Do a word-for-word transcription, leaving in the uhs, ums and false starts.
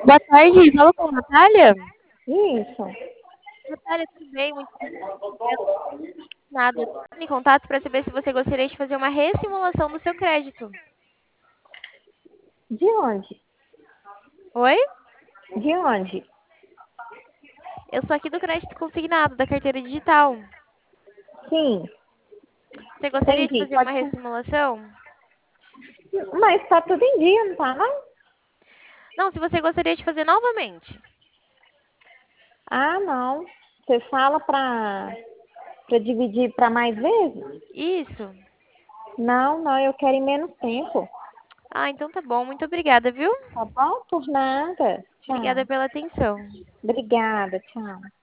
Boa tarde, fala com a Natália. Isso. Natália, tudo bem? Muito obrigada. Nada. Tô em contato para saber se você gostaria de fazer uma ressimulação do seu crédito. De onde? Oi? De onde? Eu sou aqui do crédito consignado, da carteira digital. Sim, Você gostaria de entendi. fazer uma Pode ser. ressimulação? Mas tá tudo em dia, não tá, não? Não, se você gostaria de fazer novamente. Ah, não. Você fala pra, pra dividir pra mais vezes? Isso. Não, não, eu quero em menos tempo. Ah, então tá bom. Muito obrigada, viu? Tá bom? Por nada. Obrigada Tchau. pela atenção. Obrigada, tchau.